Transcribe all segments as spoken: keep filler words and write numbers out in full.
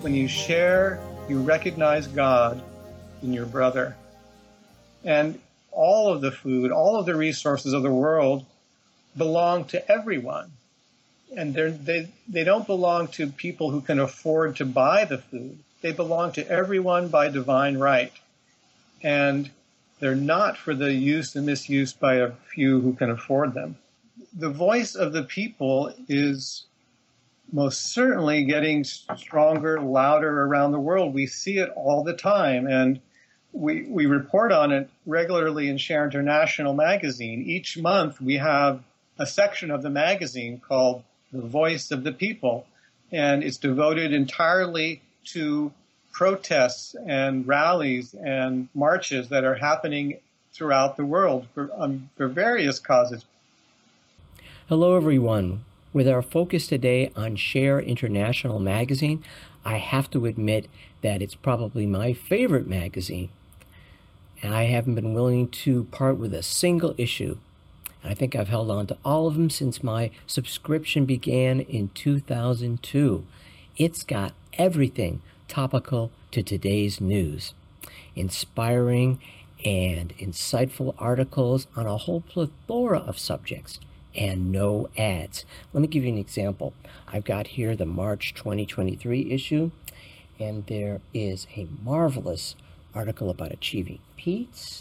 When you share, you recognize God in your brother. And all of the food, all of the resources of the world belong to everyone. And they they don't belong to people who can afford to buy the food. They belong to everyone by divine right. And they're not for the use and misuse by a few who can afford them. The voice of the people is most certainly getting stronger, louder around the world. We see it all the time, and we we report on it regularly in Share International magazine. Each month we have a section of the magazine called The Voice of the People, and it's devoted entirely to protests and rallies and marches that are happening throughout the world for, um, for various causes. Hello, everyone. With our focus today on Share International magazine, I have to admit that it's probably my favorite magazine. And I haven't been willing to part with a single issue. I think I've held on to all of them since my subscription began in two thousand two. It's got everything topical to today's news. Inspiring and insightful articles on a whole plethora of subjects. And no ads. Let me give you an example. I've got here the March twenty twenty-three issue, and there is a marvelous article about achieving peace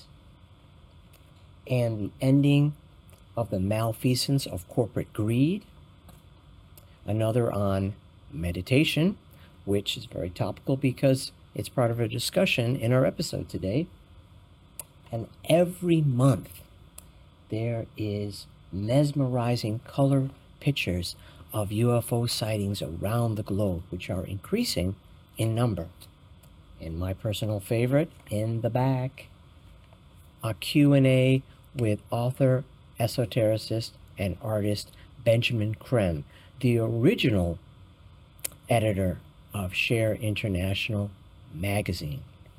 and the ending of the malfeasance of corporate greed. Another on meditation, which is very topical because it's part of a discussion in our episode today. And every month there is mesmerizing color pictures of U F O sightings around the globe, which are increasing in number. And my personal favorite, in the back, a Q and A with author, esotericist, and artist Benjamin Creme, the original editor of Share International magazine.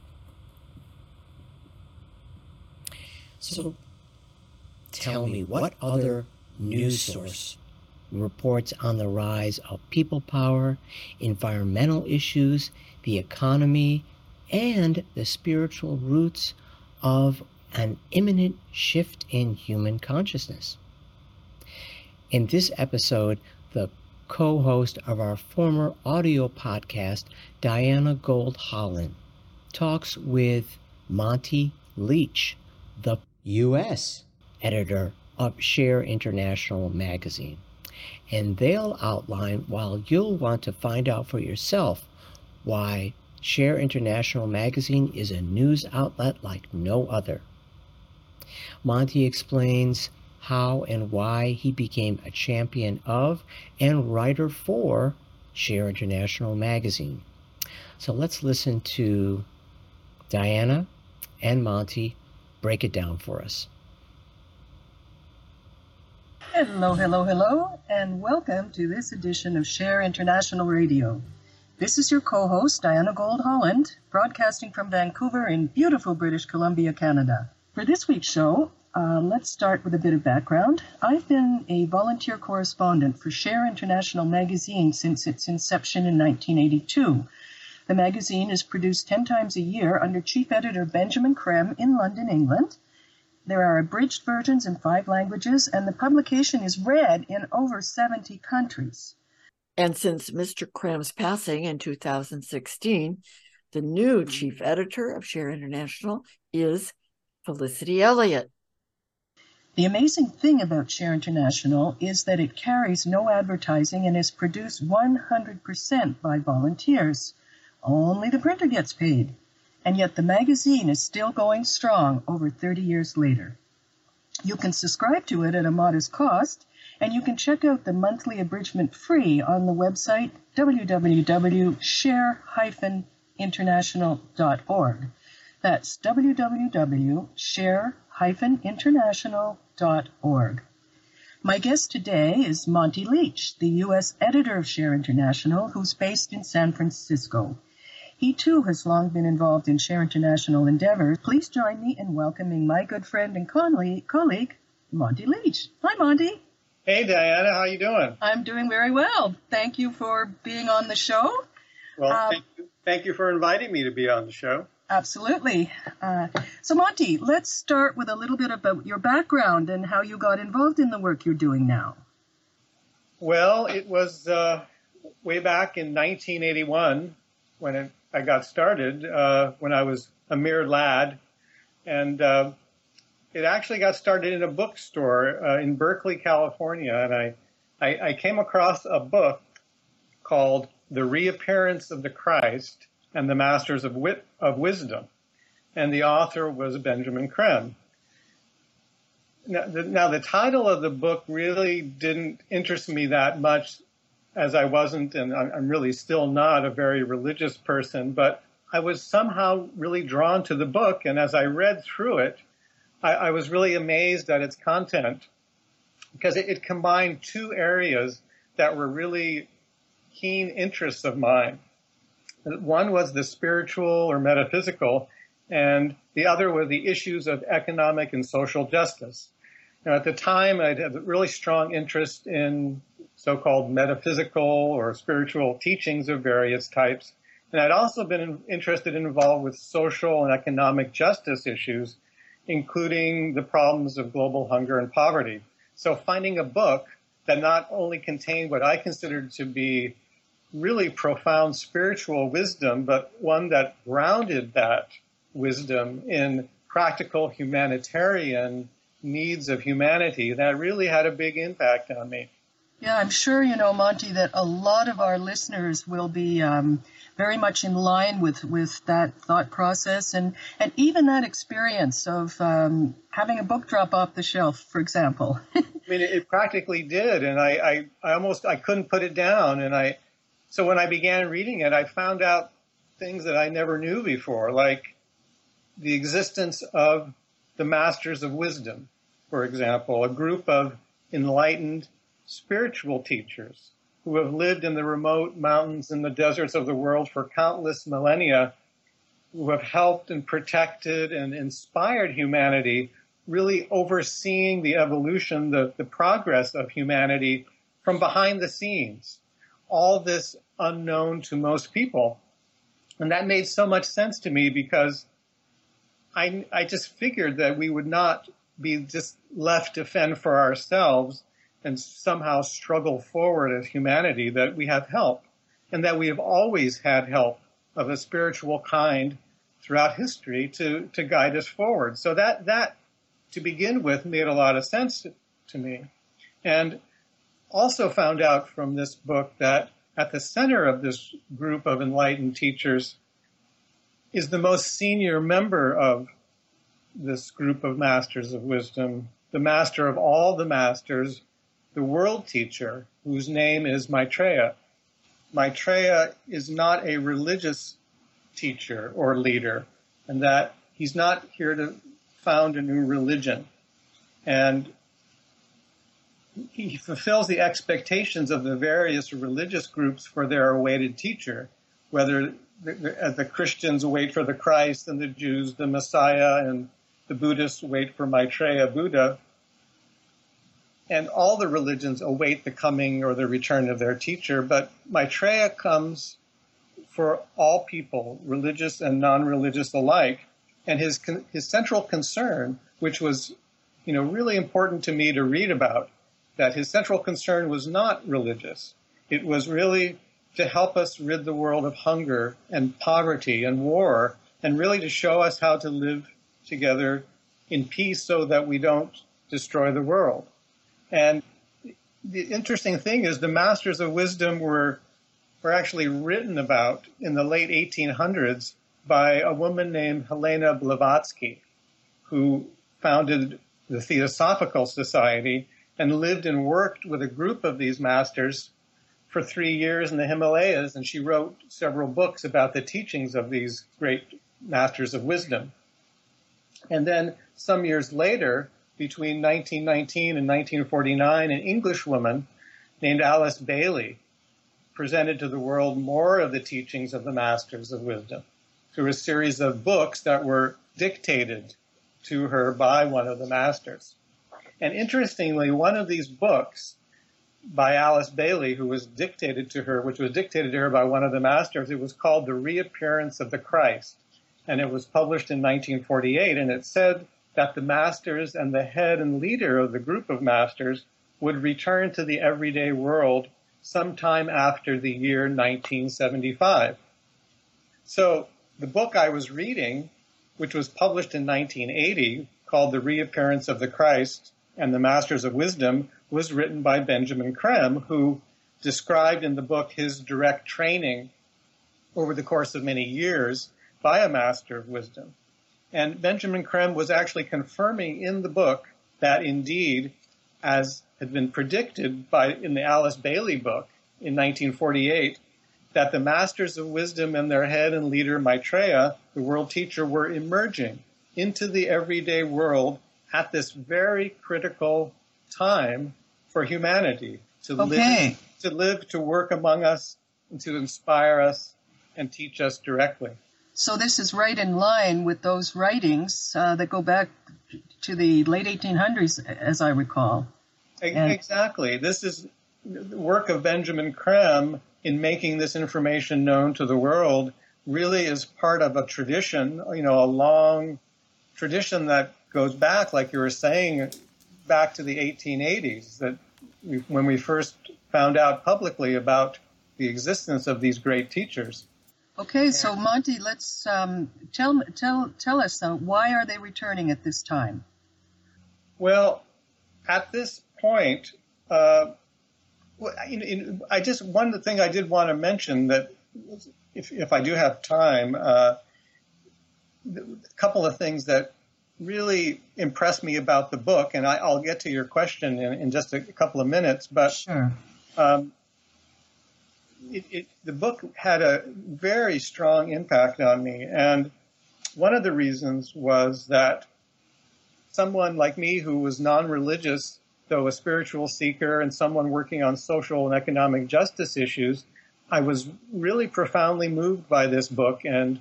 So, tell me, what other news source reports on the rise of people power, environmental issues, the economy, and the spiritual roots of an imminent shift in human consciousness? In this episode, the co-host of our former audio podcast, Diana Gold Holland, talks with Monty Leach, the U S editor of Share International magazine. And they'll outline, while you'll want to find out for yourself, why Share International magazine is a news outlet like no other. Monty explains how and why he became a champion of and writer for Share International magazine. So let's listen to Diana and Monty break it down for us. Hello, hello, hello, and welcome to this edition of Share International Radio. This is your co-host, Diana Gold Holland, broadcasting from Vancouver in beautiful British Columbia, Canada. For this week's show, uh, let's start with a bit of background. I've been a volunteer correspondent for Share International magazine since its inception in nineteen eighty-two. The magazine is produced ten times a year under chief editor Benjamin Creme in London, England. There are abridged versions in five languages, and the publication is read in over seventy countries. And since Mister Creme's passing in two thousand sixteen, the new chief editor of Share International is Felicity Elliott. The amazing thing about Share International is that it carries no advertising and is produced one hundred percent by volunteers. Only the printer gets paid. And yet the magazine is still going strong over thirty years later. You can subscribe to it at a modest cost, and you can check out the monthly abridgment free on the website w w w dot share dash international dot org. That's w w w dot share dash international dot org. My guest today is Monty Leach, the U S editor of Share International, who's based in San Francisco. He, too, has long been involved in Share International endeavors. Please join me in welcoming my good friend and colleague, Monty Leach. Hi, Monty. Hey, Diana. How you doing? I'm doing very well. Thank you for being on the show. Well, um, thank you, Thank you for inviting me to be on the show. Absolutely. Uh, so, Monty, let's start with a little bit about your background and how you got involved in the work you're doing now. Well, it was uh, way back in nineteen eighty-one when it, I got started, uh, when I was a mere lad. And uh, it actually got started in a bookstore uh, in Berkeley, California. And I, I, I came across a book called The Reappearance of the Christ and the Masters of, Wit- of Wisdom. And the author was Benjamin Creme. Now the, now, the title of the book really didn't interest me that much, as I wasn't, and I'm really still not, a very religious person, but I was somehow really drawn to the book. And as I read through it, I, I was really amazed at its content, because it, it combined two areas that were really keen interests of mine. One was the spiritual or metaphysical, and the other were the issues of economic and social justice. Now, at the time, I had a really strong interest in so-called metaphysical or spiritual teachings of various types. And I'd also been interested and involved with social and economic justice issues, including the problems of global hunger and poverty. So finding a book that not only contained what I considered to be really profound spiritual wisdom, but one that grounded that wisdom in practical humanitarian needs of humanity, that really had a big impact on me. Yeah, I'm sure, you know, Monty, that a lot of our listeners will be um, very much in line with, with that thought process and, and even that experience of um, having a book drop off the shelf, for example. I mean, it, it practically did, and I, I, I almost, I couldn't put it down, and I, so when I began reading it, I found out things that I never knew before, like the existence of the Masters of Wisdom, for example, a group of enlightened spiritual teachers who have lived in the remote mountains and the deserts of the world for countless millennia, who have helped and protected and inspired humanity, really overseeing the evolution, the, the progress of humanity from behind the scenes. All this unknown to most people. And that made so much sense to me, because I, I just figured that we would not be just left to fend for ourselves and somehow struggle forward as humanity, that we have help, and that we have always had help of a spiritual kind throughout history to, to guide us forward. So that, that, to begin with, made a lot of sense to, to me. And also found out from this book that at the center of this group of enlightened teachers is the most senior member of this group of Masters of Wisdom, the master of all the masters, the world teacher, whose name is Maitreya. Maitreya is not a religious teacher or leader, and that he's not here to found a new religion. And he fulfills the expectations of the various religious groups for their awaited teacher, whether the, the, the Christians wait for the Christ and the Jews the Messiah and the Buddhists wait for Maitreya Buddha. And all the religions await the coming or the return of their teacher. But Maitreya comes for all people, religious and non-religious alike. And his his central concern, which was, you know, really important to me to read about, that his central concern was not religious. It was really to help us rid the world of hunger and poverty and war, and really to show us how to live together in peace so that we don't destroy the world. And the interesting thing is the Masters of Wisdom were, were actually written about in the late eighteen hundreds by a woman named Helena Blavatsky, who founded the Theosophical Society and lived and worked with a group of these masters for three years in the Himalayas, and she wrote several books about the teachings of these great Masters of Wisdom. And then some years later, between nineteen nineteen and nineteen forty-nine, an English woman named Alice Bailey presented to the world more of the teachings of the Masters of Wisdom through a series of books that were dictated to her by one of the masters. And interestingly, one of these books by Alice Bailey, who was dictated to her, which was dictated to her by one of the masters. It was called The Reappearance of the Christ, and it was published in nineteen forty-eight, and it said that the masters and the head and leader of the group of masters would return to the everyday world sometime after the year nineteen seventy-five. So the book I was reading, which was published in nineteen eighty, called The Reappearance of the Christ and the Masters of Wisdom, was written by Benjamin Creme, who described in the book his direct training over the course of many years by a Master of Wisdom. And Benjamin Creme was actually confirming in the book that indeed, as had been predicted by in the Alice Bailey book in nineteen forty-eight, that the Masters of Wisdom and their head and leader Maitreya, the world teacher, were emerging into the everyday world at this very critical time for humanity to Okay. live, to live, to work among us, and to inspire us and teach us directly. So this is right in line with those writings uh, that go back to the late eighteen hundreds, as I recall. And- Exactly. This is the work of Benjamin Creme in making this information known to the world. Really is part of a tradition, you know, a long tradition that goes back, like you were saying, back to the eighteen eighties, that we, when we first found out publicly about the existence of these great teachers. Okay, so Monty, let's um, tell tell tell us uh, why are they returning at this time? Well, at this point, uh, well, in, in, I just one thing I did want to mention that, if if I do have time, uh, a couple of things that really impressed me about the book, and I, I'll get to your question in, in just a couple of minutes. But Sure. um, it, it, the book had a very strong impact on me, and one of the reasons was that someone like me who was non-religious, though a spiritual seeker and someone working on social and economic justice issues, I was really profoundly moved by this book, and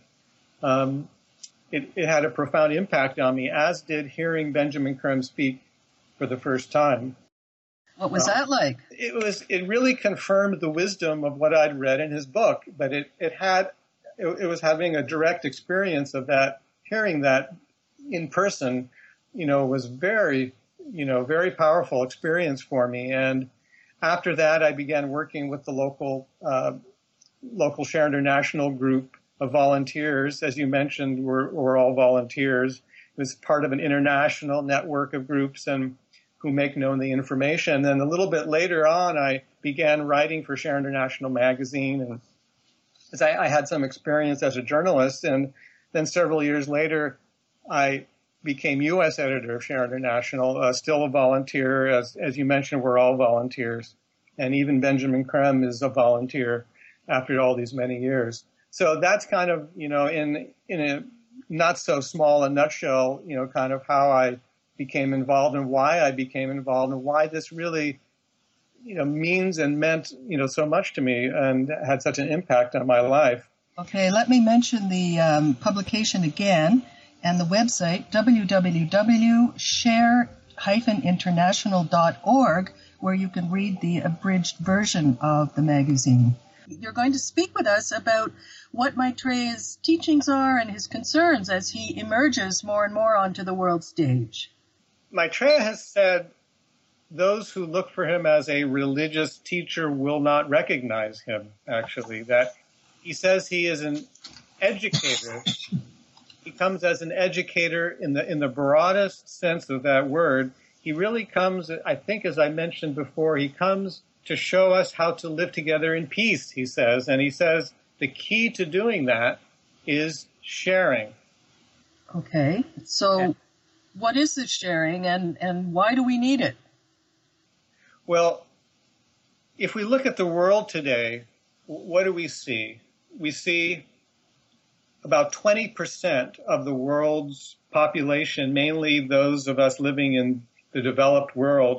um, it, it had a profound impact on me, as did hearing Benjamin Creme speak for the first time. What was Uh, that like? It was. It really confirmed the wisdom of what I'd read in his book, but it, it had, it, it was having a direct experience of that, hearing that in person, you know, was very, you know, very powerful experience for me. And after that, I began working with the local, uh, local Share International group of volunteers. As you mentioned, we're, we're all volunteers. It was part of an international network of groups and who make known the information. And then a little bit later on, I began writing for Share International magazine, and as I, I had some experience as a journalist. And then several years later, I became U S editor of Share International, uh, still a volunteer. As, as you mentioned, we're all volunteers. And even Benjamin Creme is a volunteer after all these many years. So that's kind of, you know, in in a not so small a nutshell, you know, kind of how I became involved and why I became involved and why this really, you know, means and meant, you know, so much to me and had such an impact on my life. Okay, let me mention the um, publication again and the website, w w w dot share dash international dot org, where you can read the abridged version of the magazine. You're going to speak with us about what Maitreya's teachings are and his concerns as he emerges more and more onto the world stage. Maitreya has said those who look for him as a religious teacher will not recognize him, actually. That he says he is an educator. He comes as an educator in the in the broadest sense of that word. He really comes, I think, as I mentioned before, he comes to show us how to live together in peace, he says. And he says the key to doing that is sharing. Okay, so what is this sharing and, and why do we need it? Well, if we look at the world today, what do we see? We see about twenty percent of the world's population, mainly those of us living in the developed world,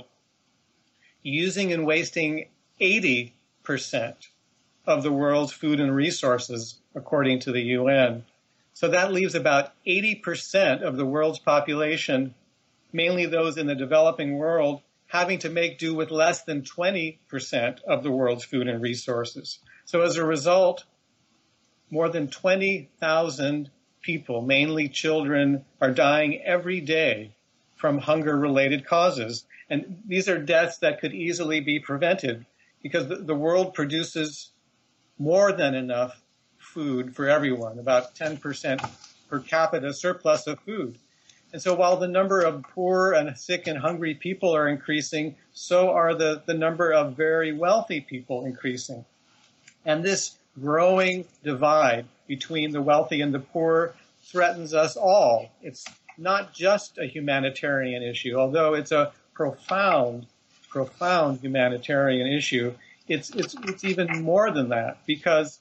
using and wasting eighty percent of the world's food and resources, according to the U N. So that leaves about eighty percent of the world's population, mainly those in the developing world, having to make do with less than twenty percent of the world's food and resources. So as a result, more than twenty thousand people, mainly children, are dying every day from hunger-related causes. And these are deaths that could easily be prevented because the, the world produces more than enough food for everyone, about ten percent per capita surplus of food. And so while the number of poor and sick and hungry people are increasing, so are the, the number of very wealthy people increasing. And this growing divide between the wealthy and the poor threatens us all. It's not just a humanitarian issue, although it's a profound, profound humanitarian issue. It's, it's, it's even more than that, because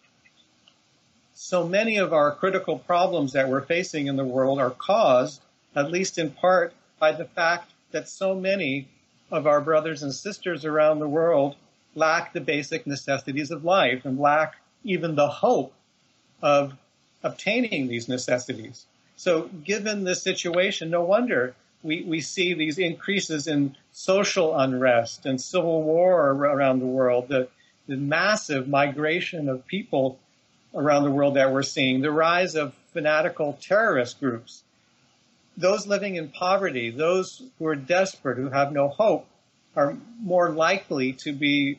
so many of our critical problems that we're facing in the world are caused, at least in part, by the fact that so many of our brothers and sisters around the world lack the basic necessities of life and lack even the hope of obtaining these necessities. So given this situation, no wonder we, we see these increases in social unrest and civil war around the world, the, the massive migration of people around the world that we're seeing, the rise of fanatical terrorist groups. Those living in poverty, those who are desperate, who have no hope, are more likely to be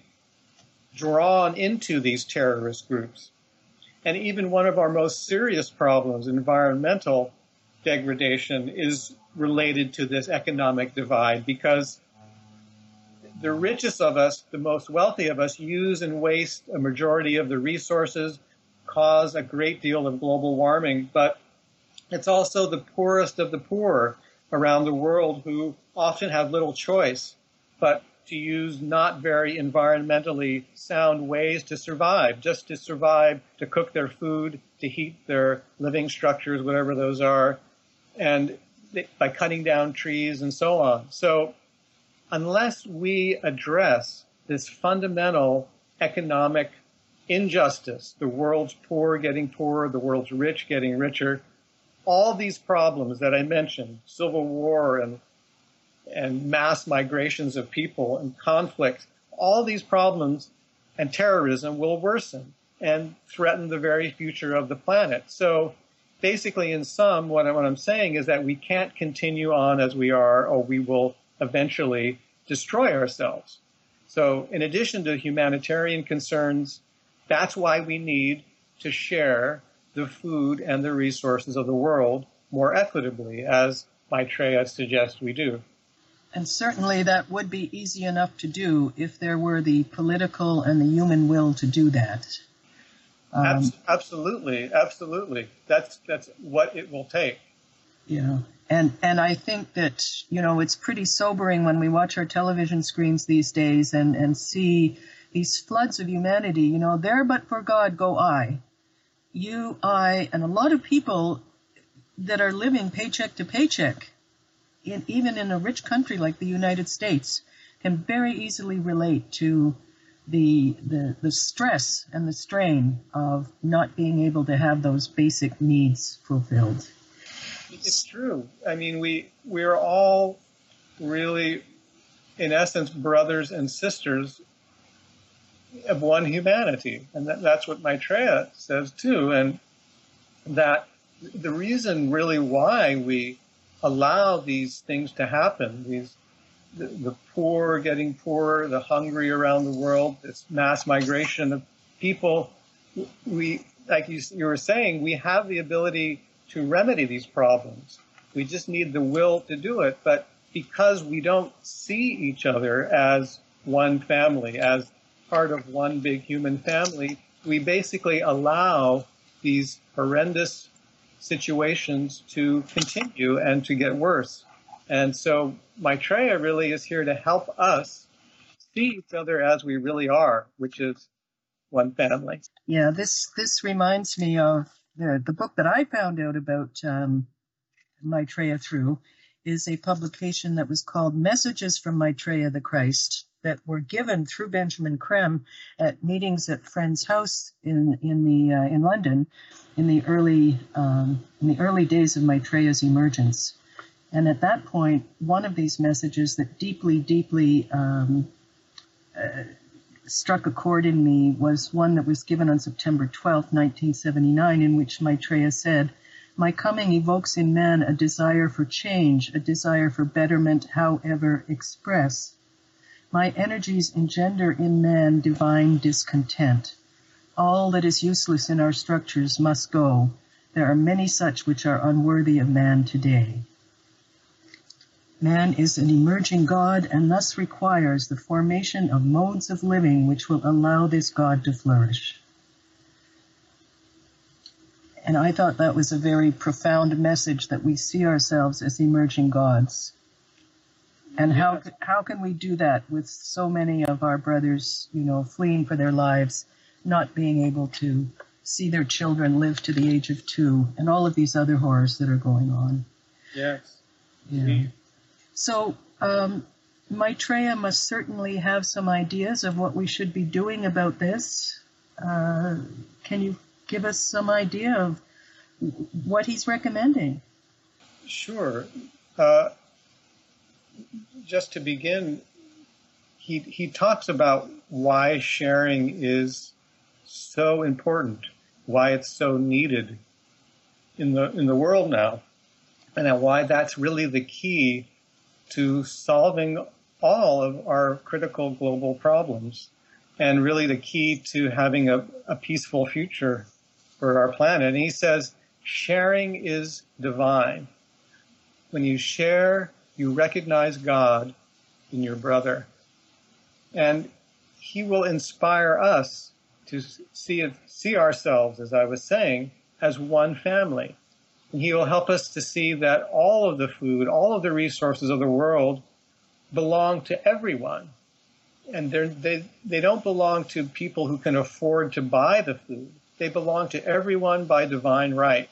drawn into these terrorist groups. And even one of our most serious problems, environmental degradation, is related to this economic divide, because the richest of us, the most wealthy of us, use and waste a majority of the resources, cause a great deal of global warming, but it's also the poorest of the poor around the world who often have little choice but to use not very environmentally sound ways to survive, just to survive, to cook their food, to heat their living structures, whatever those are, and by cutting down trees and so on. So unless we address this fundamental economic injustice, the world's poor getting poorer, the world's rich getting richer, all these problems that I mentioned, civil war and and mass migrations of people and conflict, all these problems and terrorism will worsen and threaten the very future of the planet. So basically, in sum, what, I, what I'm saying is that we can't continue on as we are, or we will eventually destroy ourselves. So in addition to humanitarian concerns, that's why we need to share the food and the resources of the world more equitably, as Maitreya suggests we do. And certainly that would be easy enough to do if there were the political and the human will to do that. Um, absolutely, absolutely. That's that's what it will take. Yeah, and and I think that, you know, it's pretty sobering when we watch our television screens these days and, and see these floods of humanity. You know, there but for God go I. You, I, and a lot of people that are living paycheck to paycheck, in, even in a rich country like the United States, can very easily relate to the, the the stress and the strain of not being able to have those basic needs fulfilled. It's true. I mean, we we're all really, in essence, brothers and sisters of one humanity, and that, that's what Maitreya says too. And that the reason really why we allow these things to happen, these the, the poor getting poorer, the hungry around the world, this mass migration of people, we, like you, you were saying, we have the ability to remedy these problems. We just need the will to do it. But because we don't see each other as one family, as part of one big human family, we basically allow these horrendous situations to continue and to get worse. And so Maitreya really is here to help us see each other as we really are, which is one family. Yeah, this this reminds me of the, the book that I found out about um, Maitreya through is a publication that was called Messages from Maitreya the Christ, that were given through Benjamin Creme at meetings at Friend's house in in the uh, in London in the early um, in the early days of Maitreya's emergence. And at that point, one of these messages that deeply, deeply um, uh, struck a chord in me was one that was given on September twelfth, nineteen seventy-nine, in which Maitreya said, "My coming evokes in man a desire for change, a desire for betterment, however express. My energies engender in man divine discontent. All that is useless in our structures must go. There are many such which are unworthy of man today. Man is an emerging God and thus requires the formation of modes of living which will allow this God to flourish." And I thought that was a very profound message, that we see ourselves as emerging gods. And how how can we do that with so many of our brothers, you know, fleeing for their lives, not being able to see their children live to the age of two, and all of these other horrors that are going on? Yes. Yeah. So um, Maitreya must certainly have some ideas of what we should be doing about this. Uh, can you give us some idea of what he's recommending? Sure. Uh, just to begin, he he talks about why sharing is so important, why it's so needed in the in the world now, and why that's really the key to solving all of our critical global problems, and really the key to having a, a peaceful future for our planet. And he says, sharing is divine. When you share, you recognize God in your brother. And he will inspire us to see it, see ourselves, as I was saying, as one family. And he will help us to see that all of the food, all of the resources of the world belong to everyone. And they're, they they don't belong to people who can afford to buy the food. They belong to everyone by divine right.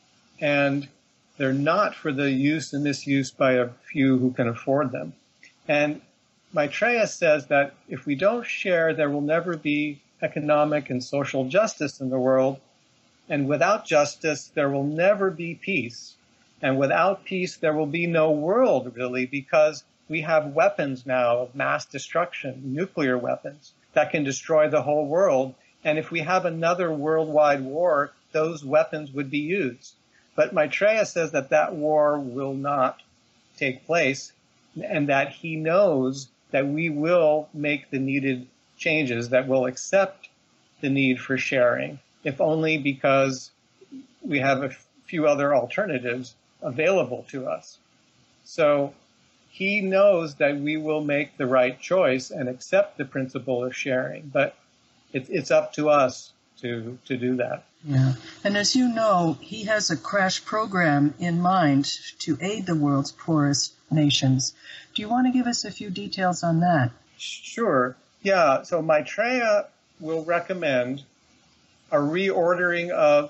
And they're not for the use and misuse by a few who can afford them. And Maitreya says that if we don't share, there will never be economic and social justice in the world. And without justice, there will never be peace. And without peace, there will be no world, really, because we have weapons now of mass destruction, nuclear weapons, that can destroy the whole world. And if we have another worldwide war, those weapons would be used. But Maitreya says that that war will not take place, and that he knows that we will make the needed changes, that will accept the need for sharing, if only because we have a few other alternatives available to us. So he knows that we will make the right choice and accept the principle of sharing, but it, it's up to us to, to do that. Yeah. And as you know, he has a crash program in mind to aid the world's poorest nations. Do you want to give us a few details on that? Sure. Yeah. So Maitreya will recommend a reordering of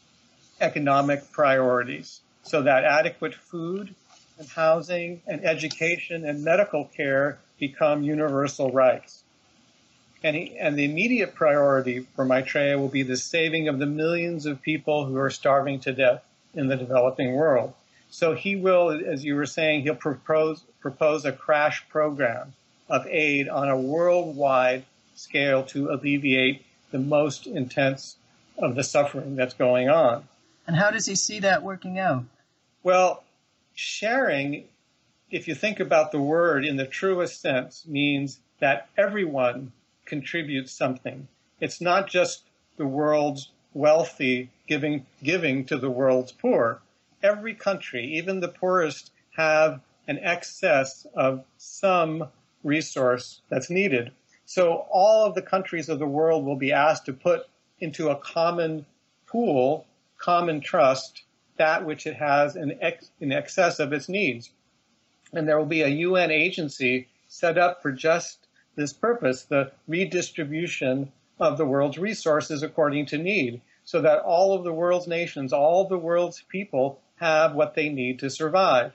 economic priorities so that adequate food and housing and education and medical care become universal rights. And, he, and the immediate priority for Maitreya will be the saving of the millions of people who are starving to death in the developing world. So he will, as you were saying, he'll propose, propose a crash program of aid on a worldwide scale to alleviate the most intense of the suffering that's going on. And how does he see that working out? Well, sharing, if you think about the word in the truest sense, means that everyone contributes something. It's not just the world's wealthy giving giving to the world's poor. Every country, even the poorest, have an excess of some resource that's needed. So all of the countries of the world will be asked to put into a common pool, common trust, that which it has in, ex- in excess of its needs. And there will be a U N agency set up for just this purpose, the redistribution of the world's resources according to need, so that all of the world's nations, all of the world's people have what they need to survive.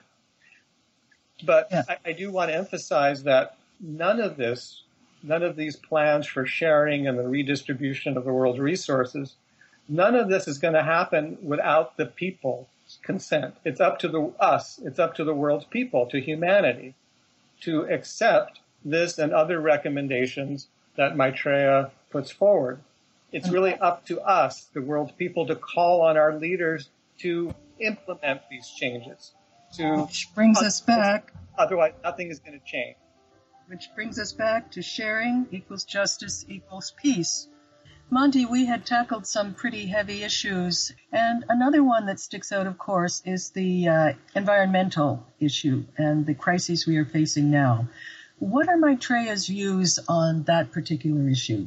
But yeah. I, I do want to emphasize that none of this, none of these plans for sharing and the redistribution of the world's resources, none of this is going to happen without the people's consent. It's up to the us, it's up to the world's people, to humanity, to accept this and other recommendations that Maitreya puts forward. It's really up to us, the world's people, to call on our leaders to implement these changes. To Which brings us back. Otherwise, nothing is going to change. Which brings us back to sharing equals justice equals peace. Monty, we had tackled some pretty heavy issues, and another one that sticks out, of course, is the uh, environmental issue and the crises we are facing now. What are Maitreya's views on that particular issue?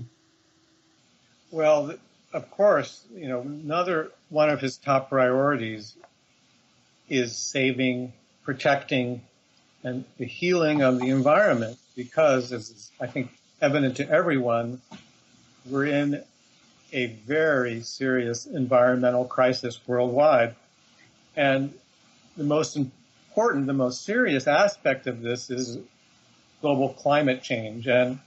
Well, of course, you know, another one of his top priorities is saving, protecting, and the healing of the environment, because, as is, I think, evident to everyone, we're in a very serious environmental crisis worldwide. And the most important, the most serious aspect of this is global climate change. And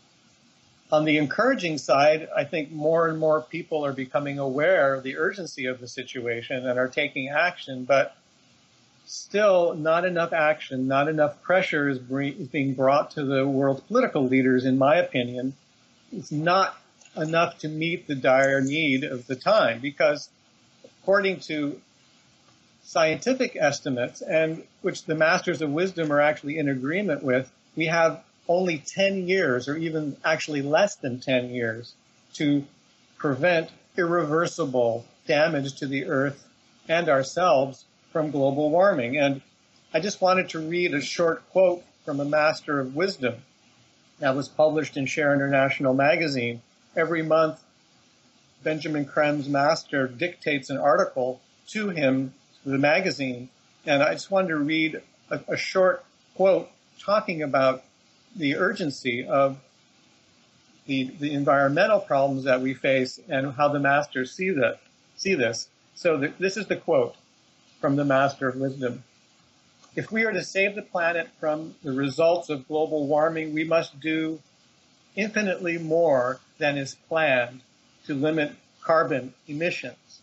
on the encouraging side, I think more and more people are becoming aware of the urgency of the situation and are taking action, but still not enough action, not enough pressure is being brought to the world's political leaders, in my opinion. It's not enough to meet the dire need of the time, because according to scientific estimates, and which the Masters of Wisdom are actually in agreement with, we have only ten years, or even actually less than ten years, to prevent irreversible damage to the Earth and ourselves from global warming. And I just wanted to read a short quote from a Master of Wisdom that was published in Share International magazine. Every month, Benjamin Krem's master dictates an article to him, to the magazine, and I just wanted to read a, a short quote talking about the urgency of the, the environmental problems that we face and how the masters see that see this. So the, this is the quote from the Master of Wisdom. If we are to save the planet from the results of global warming, we must do infinitely more than is planned to limit carbon emissions,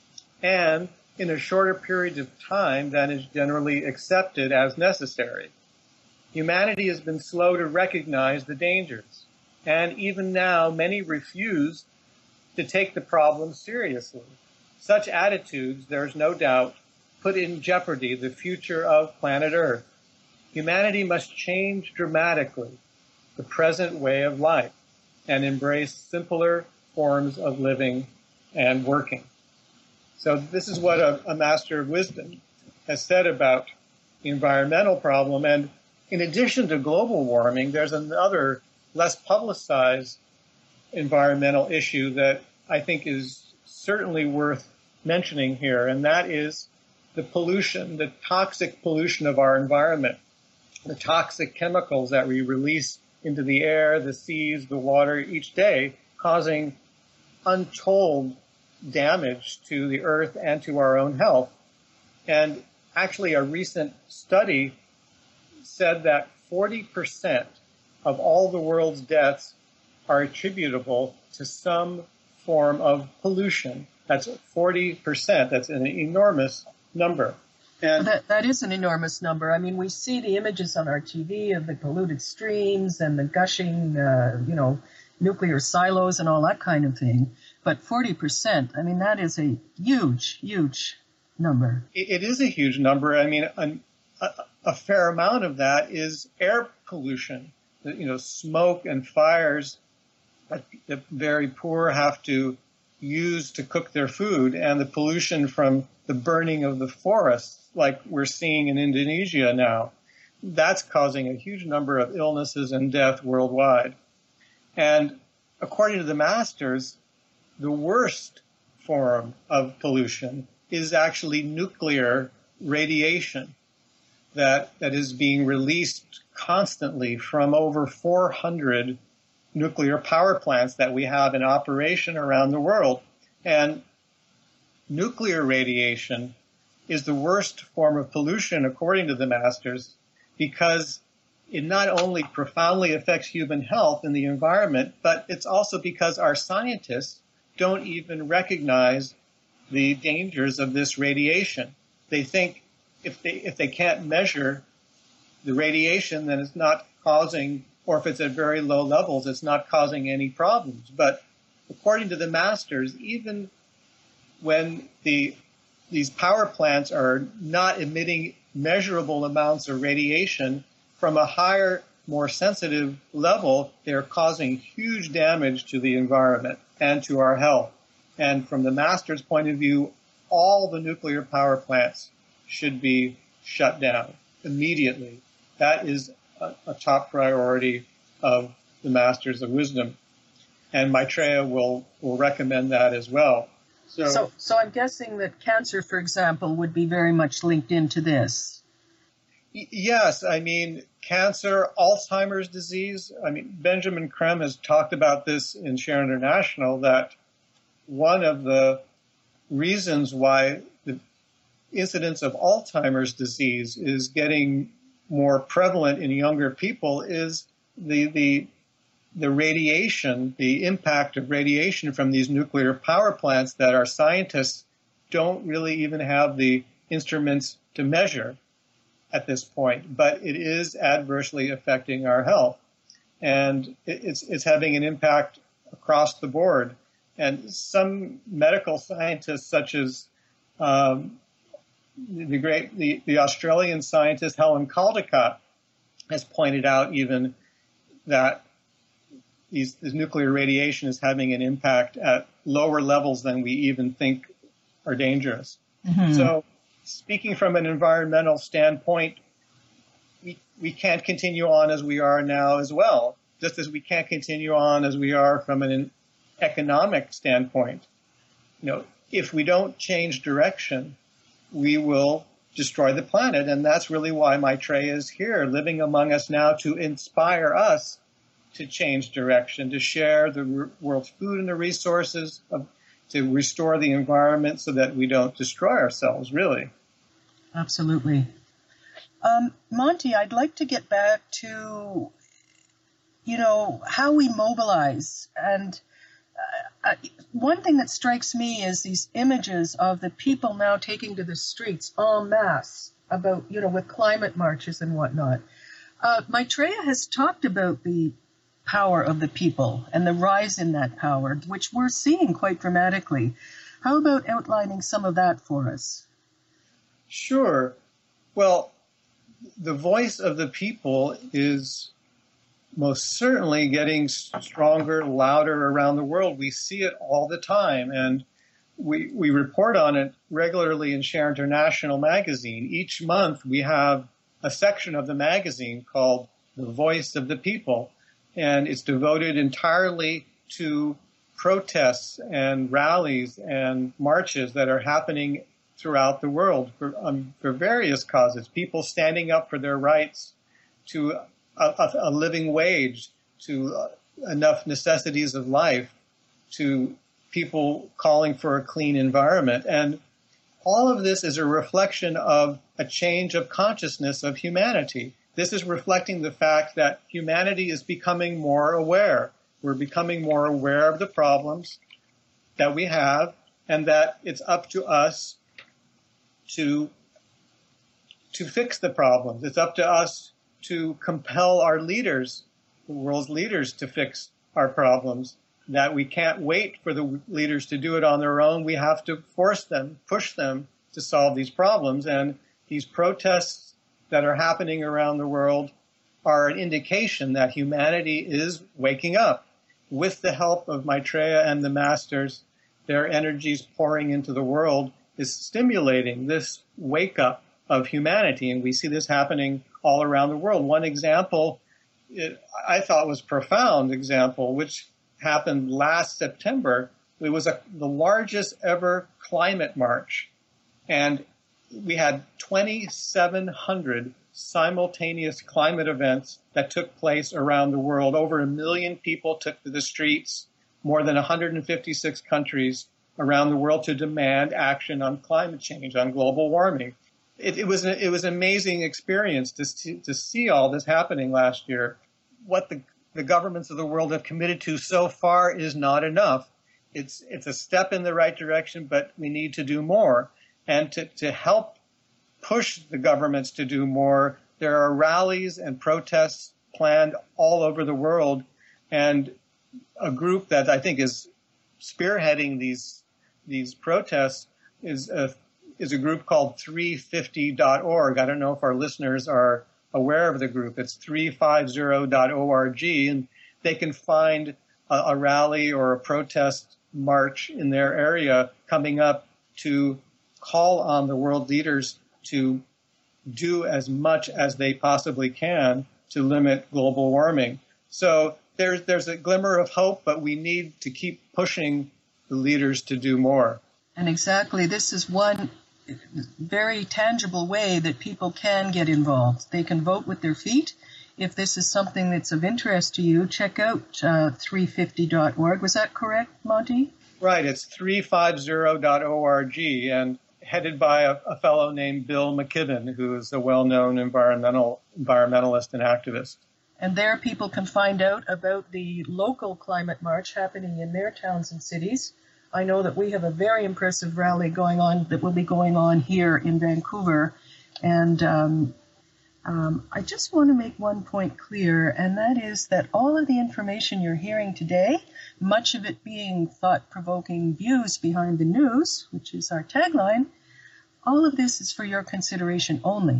and in a shorter period of time than is generally accepted as necessary. Humanity has been slow to recognize the dangers, and even now many refuse to take the problem seriously. Such attitudes, there is no doubt, put in jeopardy the future of planet Earth. Humanity must change dramatically the present way of life and embrace simpler forms of living and working. So this is what a, a Master of Wisdom has said about the environmental problem. And in addition to global warming, there's another less publicized environmental issue that I think is certainly worth mentioning here, and that is the pollution, the toxic pollution of our environment, the toxic chemicals that we release into the air, the seas, the water each day, causing untold damage to the earth and to our own health. And actually, a recent study said that forty percent of all the world's deaths are attributable to some form of pollution. That's forty percent. That's an enormous number. And that, that is an enormous number. I mean, we see the images on our T V of the polluted streams and the gushing, uh, you know, nuclear silos and all that kind of thing. But forty percent, I mean, that is a huge, huge number. It, it is a huge number. I mean, an, a, a fair amount of that is air pollution, you know, smoke and fires that the very poor have to use to cook their food, and the pollution from the burning of the forests, like we're seeing in Indonesia now. That's causing a huge number of illnesses and death worldwide. And according to the masters, the worst form of pollution is actually nuclear radiation that, that is being released constantly from over four hundred nuclear power plants that we have in operation around the world. And nuclear radiation is the worst form of pollution, according to the masters, because it not only profoundly affects human health and the environment, but it's also because our scientists don't even recognize the dangers of this radiation. they think if they if they can't measure the radiation, then it's not causing, or if it's at very low levels, it's not causing any problems. But according to the masters, even when the these power plants are not emitting measurable amounts of radiation from a higher, more sensitive level, they're causing huge damage to the environment and to our health. And from the master's point of view, all the nuclear power plants should be shut down immediately. That is a, a top priority of the Masters of Wisdom. And Maitreya will, will recommend that as well. So, so, so I'm guessing that cancer, for example, would be very much linked into this. Y- yes, I mean, cancer, Alzheimer's disease. I mean, Benjamin Creme has talked about this in Share International, that one of the reasons why the incidence of Alzheimer's disease is getting more prevalent in younger people is the the the radiation, the impact of radiation from these nuclear power plants that our scientists don't really even have the instruments to measure at this point. But it is adversely affecting our health, and it's it's having an impact across the board. And some medical scientists, such as um, the great the, the Australian scientist Helen Caldicott, has pointed out even that these, this nuclear radiation is having an impact at lower levels than we even think are dangerous. Mm-hmm. So, speaking from an environmental standpoint, we we can't continue on as we are now as well, just as we can't continue on as we are from an economic standpoint. You know, if we don't change direction, we will destroy the planet. And that's really why Maitreya is here, living among us now to inspire us to change direction, to share the world's food and the resources, of, to restore the environment so that we don't destroy ourselves, really. Absolutely. Um, Monty, I'd like to get back to, you know, how we mobilize. And Uh, one thing that strikes me is these images of the people now taking to the streets en masse about, you know, with climate marches and whatnot. Uh, Maitreya has talked about the power of the people and the rise in that power, which we're seeing quite dramatically. How about outlining some of that for us? Sure. Well, the voice of the people is most certainly getting stronger, louder around the world. We see it all the time, and we we report on it regularly in Share International magazine. Each month we have a section of the magazine called The Voice of the People, and it's devoted entirely to protests and rallies and marches that are happening throughout the world for, um, for various causes. People standing up for their rights to a, a living wage, to uh, enough necessities of life, to people calling for a clean environment. And all of this is a reflection of a change of consciousness of humanity. This is reflecting the fact that humanity is becoming more aware. We're becoming more aware of the problems that we have, and that it's up to us to, to fix the problems. It's up to us to compel our leaders, the world's leaders, to fix our problems, that we can't wait for the leaders to do it on their own. We have to force them, push them to solve these problems. And these protests that are happening around the world are an indication that humanity is waking up. With the help of Maitreya and the masters, their energies pouring into the world is stimulating this wake up of humanity. And we see this happening all around the world. One example it, I thought was a profound example, which happened last September. It was a, the largest ever climate march. And we had twenty-seven hundred simultaneous climate events that took place around the world. Over a million people took to the streets, more than one hundred fifty-six countries around the world, to demand action on climate change, on global warming. It, it was a, it was an amazing experience to see, to see all this happening last year. What the, the governments of the world have committed to so far is not enough. It's it's a step in the right direction, but we need to do more. And to, to help push the governments to do more. There are rallies and protests planned all over the world, and a group that I think is spearheading these these protests is a, is a group called three fifty dot org. I don't know if our listeners are aware of the group. It's three fifty dot org, and they can find a, a rally or a protest march in their area coming up to call on the world leaders to do as much as they possibly can to limit global warming. So there's there's a glimmer of hope, but we need to keep pushing the leaders to do more. And exactly, this is one very tangible way that people can get involved. They can vote with their feet. If this is something that's of interest to you, check out uh, three fifty dot org. Was that correct, Monty? Right, it's three fifty dot org, and headed by a, a fellow named Bill McKibben, who is a well-known environmental environmentalist and activist. And there people can find out about the local climate march happening in their towns and cities. I know that we have a very impressive rally going on that will be going on here in Vancouver. And um, um, I just want to make one point clear, and that is that all of the information you're hearing today, much of it being thought-provoking views behind the news, which is our tagline, all of this is for your consideration only.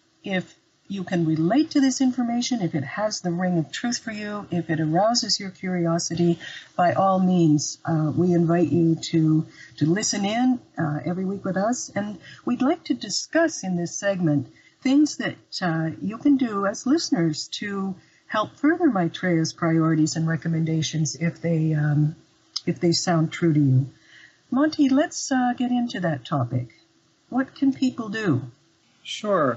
If you can relate to this information, if it has the ring of truth for you, if it arouses your curiosity, by all means, uh, we invite you to, to listen in uh, every week with us. And we'd like to discuss in this segment things that uh, you can do as listeners to help further Maitreya's priorities and recommendations if they, um, if they sound true to you. Monty, let's uh, get into that topic. What can people do? Sure.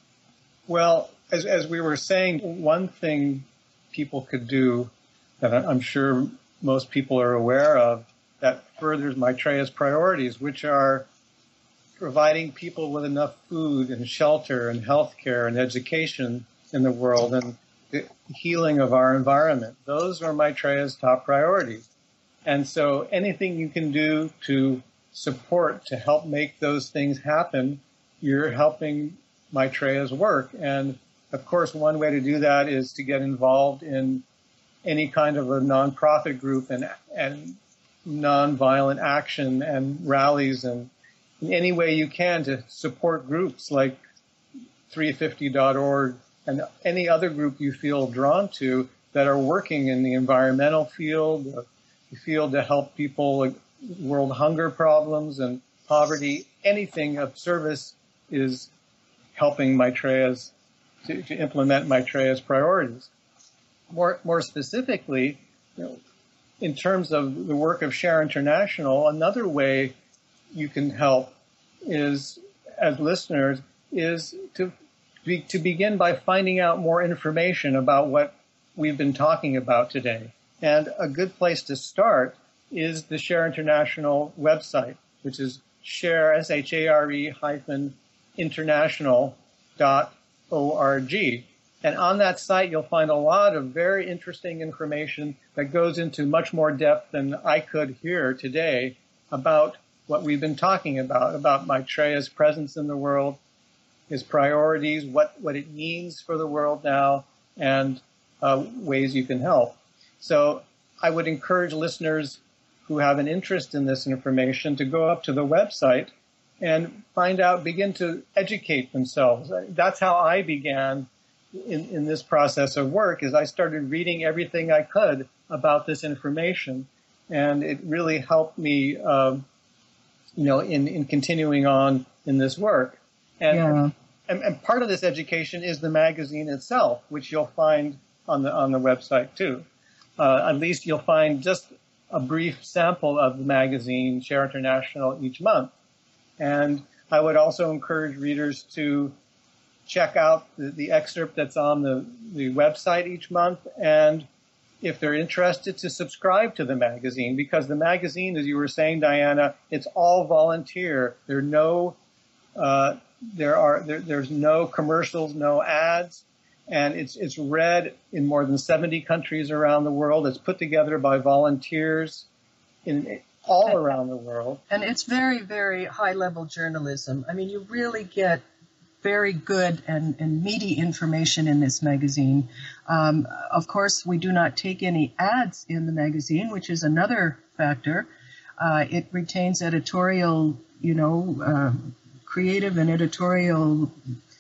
Well, as, as we were saying, one thing people could do that I'm sure most people are aware of that furthers Maitreya's priorities, which are providing people with enough food and shelter and healthcare and education in the world and the healing of our environment. Those are Maitreya's top priorities. And so anything you can do to support, to help make those things happen, you're helping Maitreya's work. And of course, one way to do that is to get involved in any kind of a nonprofit group and, and nonviolent action and rallies, and in any way you can to support groups like three fifty dot org and any other group you feel drawn to that are working in the environmental field, the field to help people with world hunger problems and poverty. Anything of service is helping Maitreya's, to, to implement Maitreya's priorities. More, more specifically, you know, in terms of the work of Share International, another way you can help is, as listeners, is to be, to begin by finding out more information about what we've been talking about today. And a good place to start is the Share International website, which is share, S H A R E hyphen international dot org. And on that site, you'll find a lot of very interesting information that goes into much more depth than I could here today about what we've been talking about, about Maitreya's presence in the world, his priorities, what, what it means for the world now, and uh, ways you can help. So I would encourage listeners who have an interest in this information to go up to the website and find out, begin to educate themselves. That's how I began in, in this process of work, is I started reading everything I could about this information. And it really helped me, um, you know, in, in continuing on in this work. And, yeah. and, and part of this education is the magazine itself, which you'll find on the, on the website too. Uh, at least you'll find just a brief sample of the magazine, Share International, each month. And I would also encourage readers to check out the, the excerpt that's on the, the website each month, and if they're interested, to subscribe to the magazine, because the magazine, as you were saying, Diana, it's all volunteer. There are no, uh, there are there, there's no commercials, no ads, and it's it's read in more than seventy countries around the world. It's put together by volunteers in all around the world. And it's very, very high-level journalism. I mean, you really get very good and, and meaty information in this magazine. Um, of course, we do not take any ads in the magazine, which is another factor. Uh, it retains editorial, you know, uh, creative and editorial,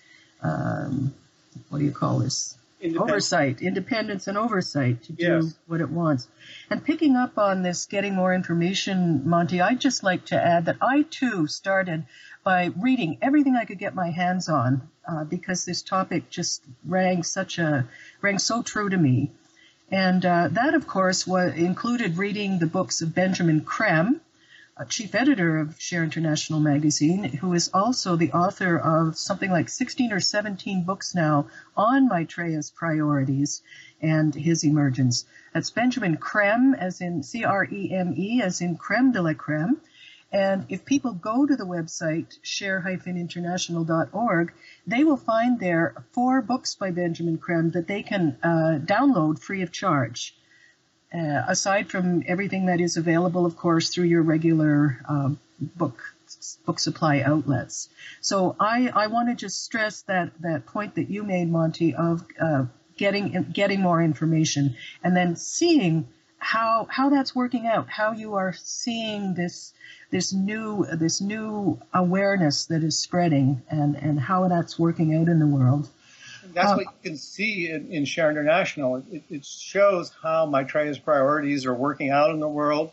um, what do you call this? Oversight, independence and oversight to do yes. what it wants. And picking up on this getting more information, Monty, I'd just like to add that I too started by reading everything I could get my hands on uh, because this topic just rang such a rang so true to me. And uh, that, of course, was, included reading the books of Benjamin Creme, a chief editor of Share International magazine, who is also the author of something like sixteen or seventeen books now on Maitreya's priorities and his emergence. That's Benjamin Creme, as in C R E M E, as in creme de la creme. And if people go to the website, share dash international dot org, they will find there four books by Benjamin Creme that they can uh, download free of charge. Uh, aside from everything that is available, of course, through your regular uh, book book supply outlets. So I, I want to just stress that, that point that you made, Monty, of uh, getting getting more information and then seeing how how that's working out, how you are seeing this this new this new awareness that is spreading and, and how that's working out in the world. That's what you can see in, in Share International. It, it shows how Maitreya's priorities are working out in the world,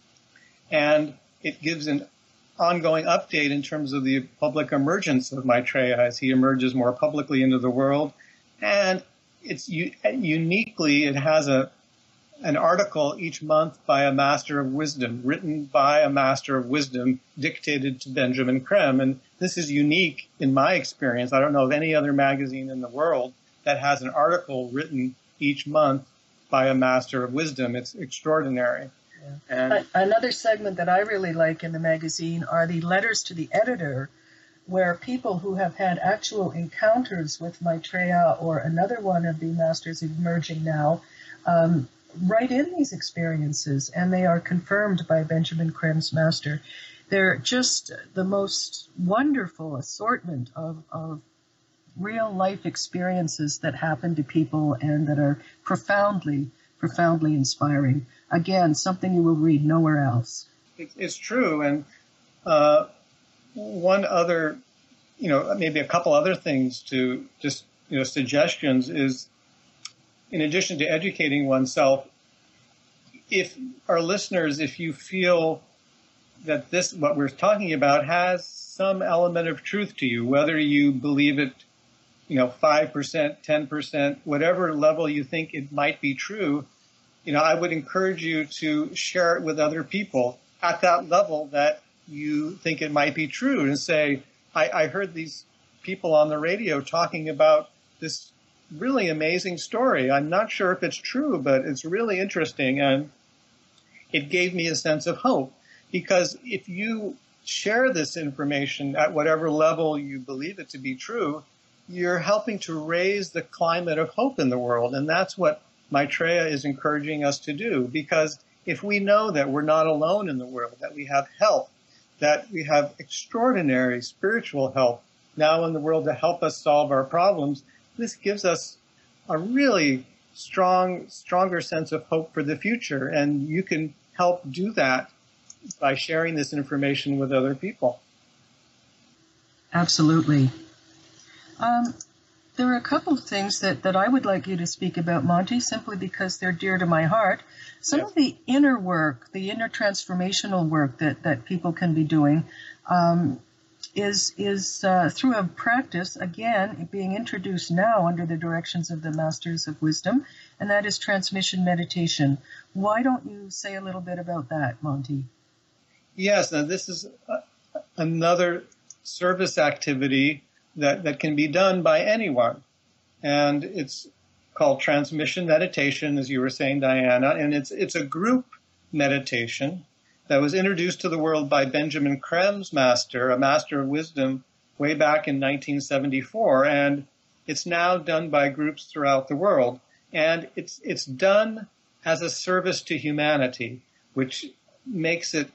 and it gives an ongoing update in terms of the public emergence of Maitreya as he emerges more publicly into the world. And it's uniquely, it has a an article each month by a Master of Wisdom, written by a Master of Wisdom, dictated to Benjamin Creme. And this is unique in my experience. I don't know of any other magazine in the world that has an article written each month by a Master of Wisdom. It's extraordinary. Yeah. And another segment that I really like in the magazine are the letters to the editor, where people who have had actual encounters with Maitreya or another one of the masters emerging now um, write in these experiences, and they are confirmed by Benjamin Creme's master. They're just the most wonderful assortment of, of real-life experiences that happen to people and that are profoundly, profoundly inspiring. Again, something you will read nowhere else. It's true, and uh, one other, you know, maybe a couple other things to just, you know, suggestions is, in addition to educating oneself, if our listeners, if you feel that this, what we're talking about, has some element of truth to you, whether you believe it, you know, five percent, ten percent, whatever level you think it might be true, you know, I would encourage you to share it with other people at that level that you think it might be true, and say, I, I heard these people on the radio talking about this really amazing story. I'm not sure if it's true, but it's really interesting, and it gave me a sense of hope. Because if you share this information at whatever level you believe it to be true, you're helping to raise the climate of hope in the world. And that's what Maitreya is encouraging us to do. Because if we know that we're not alone in the world, that we have help, that we have extraordinary spiritual help now in the world to help us solve our problems, this gives us a really strong, stronger sense of hope for the future. And you can help do that by sharing this information with other people. Absolutely. Um, there are a couple of things that, that I would like you to speak about, Monty, simply because they're dear to my heart. Some yes. of the inner work, the inner transformational work that, that people can be doing, um, is is uh, through a practice, again, being introduced now under the directions of the Masters of Wisdom, and that is transmission meditation. Why don't you say a little bit about that, Monty? Yes, now this is a, another service activity that, that can be done by anyone. And it's called transmission meditation, as you were saying, Diana, and it's it's a group meditation that was introduced to the world by Benjamin Creme's master, a Master of Wisdom, way back in nineteen seventy-four, and it's now done by groups throughout the world. And it's it's done as a service to humanity, which makes it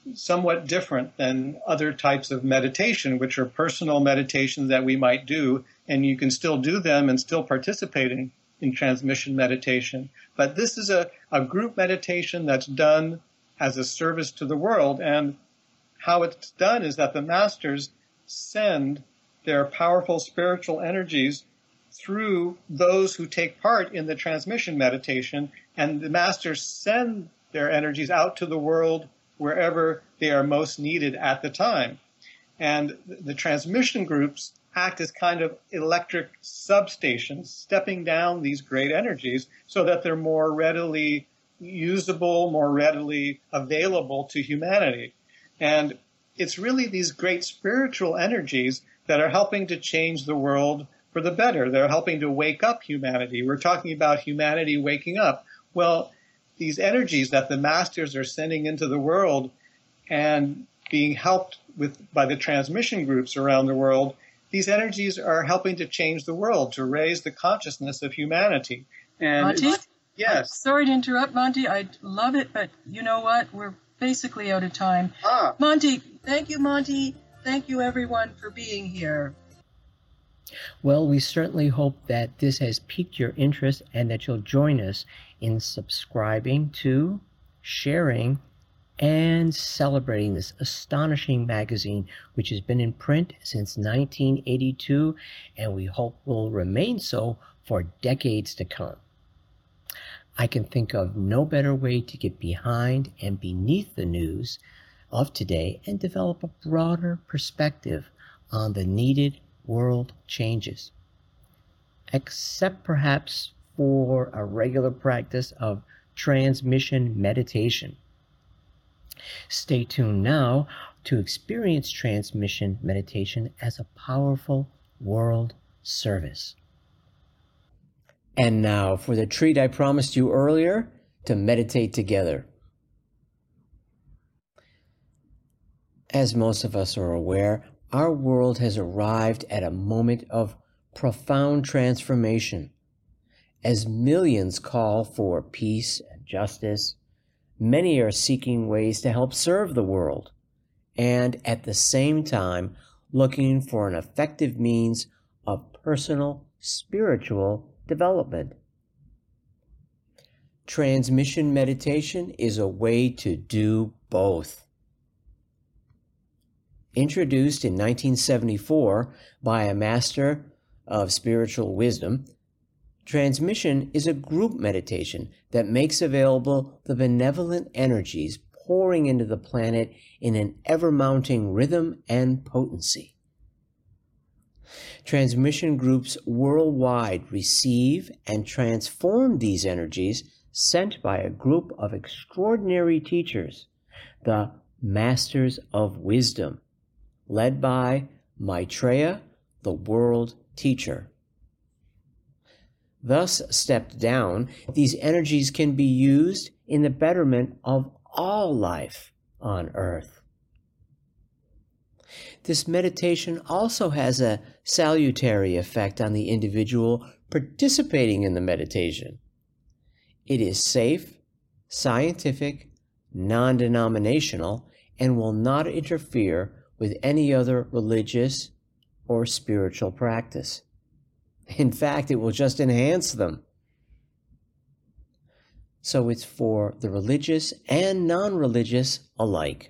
somewhat different than other types of meditation, which are personal meditations that we might do, and you can still do them and still participate in, in transmission meditation. But this is a, a group meditation that's done as a service to the world, and how it's done is that the masters send their powerful spiritual energies through those who take part in the transmission meditation, and the masters send their energies out to the world wherever they are most needed at the time. And the transmission groups act as kind of electric substations, stepping down these great energies so that they're more readily usable, more readily available to humanity. And it's really these great spiritual energies that are helping to change the world for the better. They're helping to wake up humanity. We're talking about humanity waking up. Well, these energies that the masters are sending into the world and being helped with by the transmission groups around the world, these energies are helping to change the world, to raise the consciousness of humanity. And Monty? Yes. I'm sorry to interrupt, Monty. I love it, but you know what? We're basically out of time. Ah. Monty, thank you, Monty. Thank you, everyone, for being here. Well, we certainly hope that this has piqued your interest and that you'll join us in subscribing to, sharing, and celebrating this astonishing magazine, which has been in print since nineteen eighty-two, and we hope will remain so for decades to come. I can think of no better way to get behind and beneath the news of today and develop a broader perspective on the needed world changes, except perhaps for a regular practice of transmission meditation. Stay tuned now to experience transmission meditation as a powerful world service. And now for the treat I promised you earlier, to meditate together. As most of us are aware, our world has arrived at a moment of profound transformation. As millions call for peace and justice, many are seeking ways to help serve the world, and at the same time looking for an effective means of personal spiritual development. Transmission meditation is a way to do both. Introduced in nineteen seventy-four by a master of spiritual wisdom, transmission is a group meditation that makes available the benevolent energies pouring into the planet in an ever-mounting rhythm and potency. Transmission groups worldwide receive and transform these energies sent by a group of extraordinary teachers, the Masters of Wisdom, led by Maitreya, the world teacher. Thus stepped down, these energies can be used in the betterment of all life on earth. This meditation also has a salutary effect on the individual participating in the meditation. It is safe, scientific, non-denominational, and will not interfere with any other religious or spiritual practice. In fact, it will just enhance them. So it's for the religious and non-religious alike.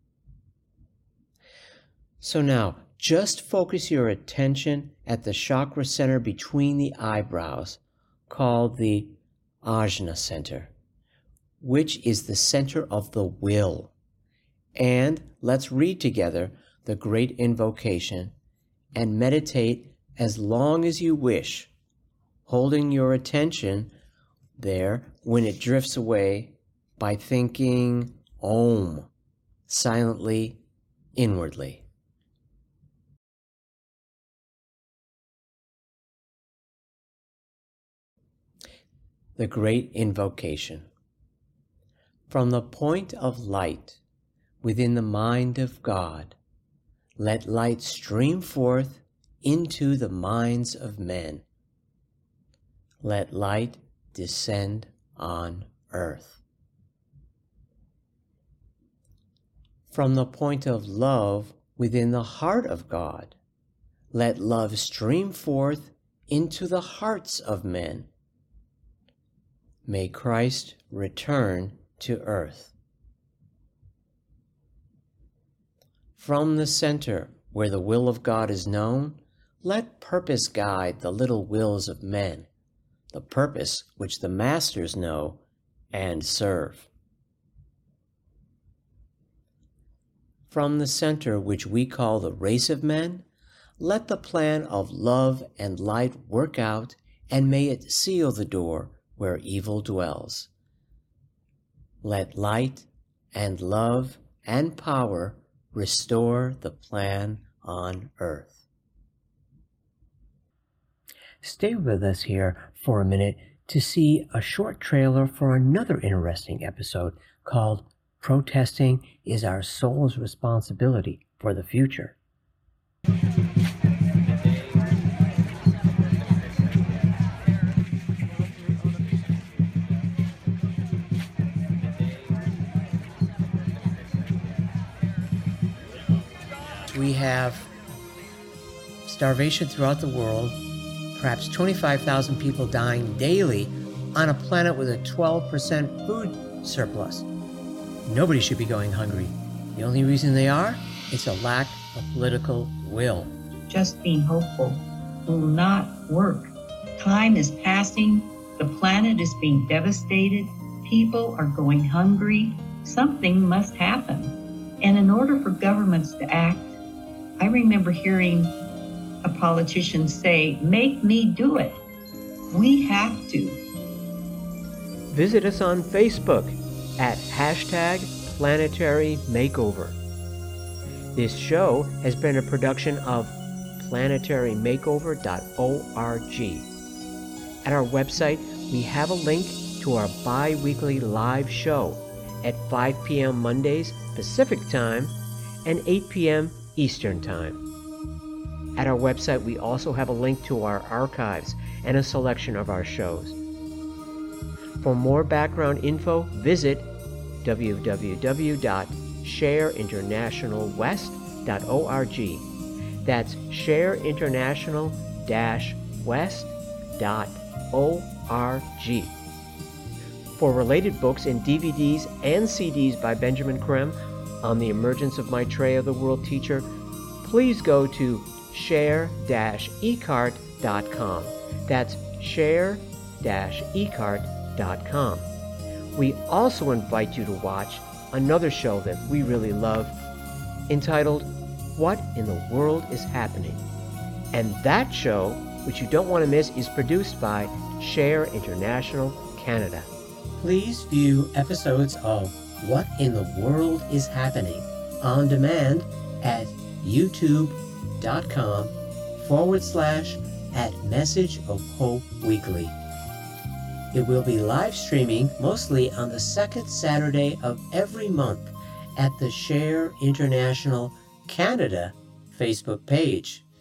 So now, just focus your attention at the chakra center between the eyebrows, called the Ajna center, which is the center of the will. And let's read together the great invocation and meditate as long as you wish, holding your attention there when it drifts away by thinking Om silently, inwardly. The great invocation. From the point of light within the mind of God, let light stream forth into the minds of men. Let light descend on earth. from the point of love within the heart of God. Let love stream forth into the hearts of men. May Christ return to earth. From the center where the will of God is known, let purpose guide the little wills of men, the purpose which the masters know and serve. From the center which we call the race of men, let the plan of love and light work out, and may it seal the door where evil dwells. Let light and love and power restore the plan on earth. Stay with us here for a minute to see a short trailer for another interesting episode called Protesting is Our Soul's Responsibility for the Future. We have starvation throughout the world, perhaps twenty-five thousand people dying daily on a planet with a twelve percent food surplus. Nobody should be going hungry. The only reason they are, it's a lack of political will. Just being hopeful will not work. Time is passing. The planet is being devastated. People are going hungry. Something must happen. And in order for governments to act, I remember hearing a politician say, "Make me do it." We have to. Visit us on Facebook at hashtag Planetary Makeover. This show has been a production of planetary makeover dot org. At our website, we have a link to our bi-weekly live show at five p.m. Mondays Pacific Time and eight p.m. Eastern Time. At our website, we also have a link to our archives and a selection of our shows. For more background info, visit w w w dot share international west dot org. That's share international west dot org. For related books and D V Ds and C Ds by Benjamin Creme on the emergence of Maitreya the World Teacher, please go to share dash ecart dot com. That's share dash ecart dot com. We also invite you to watch another show that we really love, entitled What in the World is Happening? And that show, which you don't want to miss, is produced by Share International Canada. Please view episodes of What in the World is Happening on demand at youtube.com forward slash at Message of Hope Weekly. It will be live streaming mostly on the second Saturday of every month at the Share International Canada Facebook page.